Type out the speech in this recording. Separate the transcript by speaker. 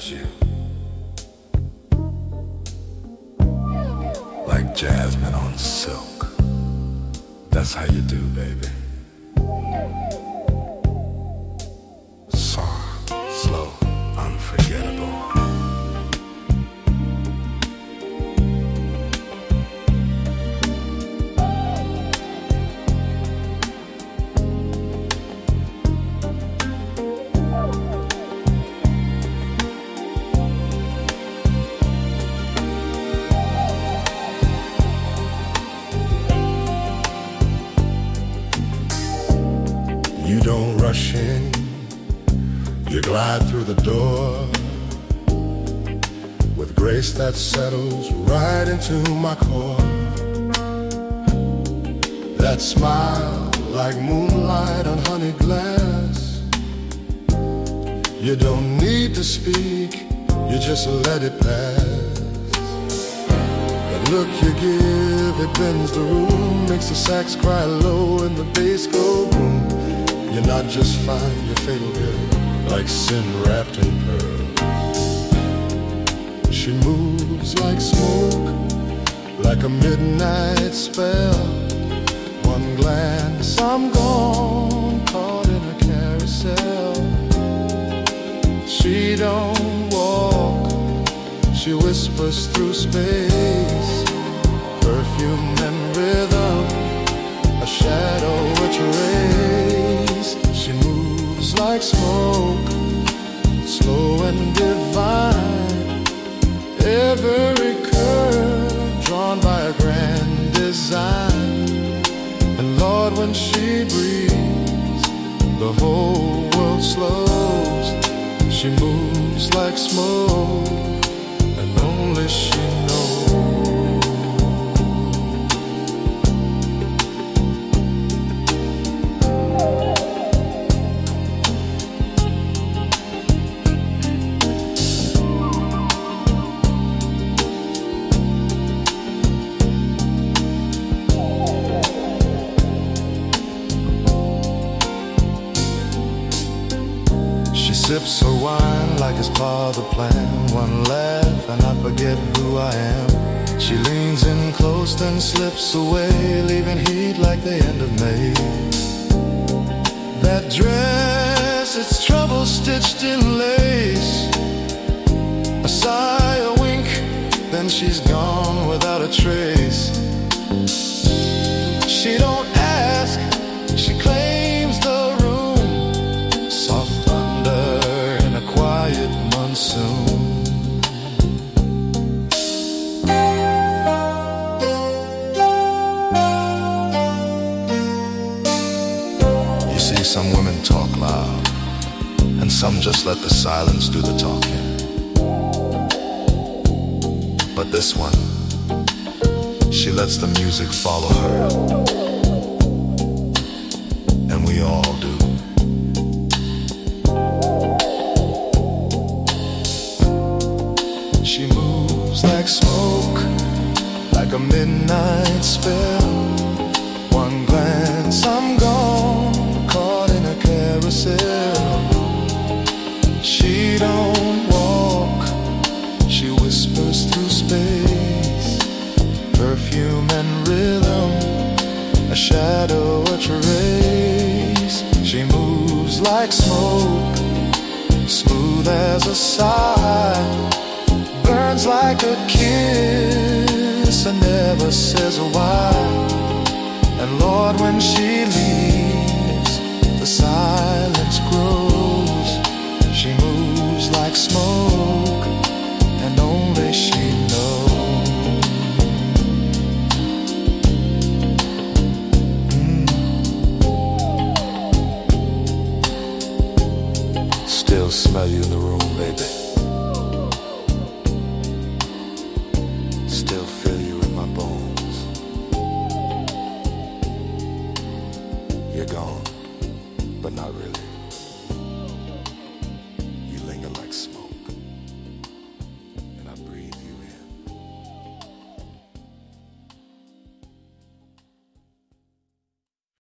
Speaker 1: loves you like jasmine on silk. That's how you do, baby. Soft, slow, unforgettable. You don't rush in, you glide through the door with grace that settles right into my core. That smile like moonlight on honey glass. You don't need to speak, you just let it pass. That look you give, it bends the room, makes the sax cry low and the bass go boom. You're not just fine, you're fatal, girl, like sin wrapped in pearls. She moves like smoke, like a midnight spell. One glance, I'm gone, caught in a carousel. She don't walk, she whispers through space. Perfume and rhythm, a shadow, a trace. She moves like smoke, slow and divine. Every curve drawn by a grand design. And Lord, when she breathes, the whole world slows. She moves like smoke, and only she knows. Sips her wine like it's part of the plan. One laugh and I forget who I am. She leans in close then slips away, leaving heat like the end of May. That dress, it's trouble stitched in lace. A sigh, a wink, then she's gone without a trace. She don't ask, she claims the room. Soft in a quiet monsoon. You see, some women talk loud, and some just let the silence do the talking. But this one, she lets the music follow her, and we all do. She moves like smoke, like a midnight spell. One glance, I'm gone, caught in a carousel. She don't walk, she whispers through space. Perfume and rhythm, a shadow, a trace. She moves like smoke, smooth as a sigh. Burns like a kiss and never says why. And Lord, when she leaves, the silence grows. She moves like smoke, and only she knows. Still smell you in the room.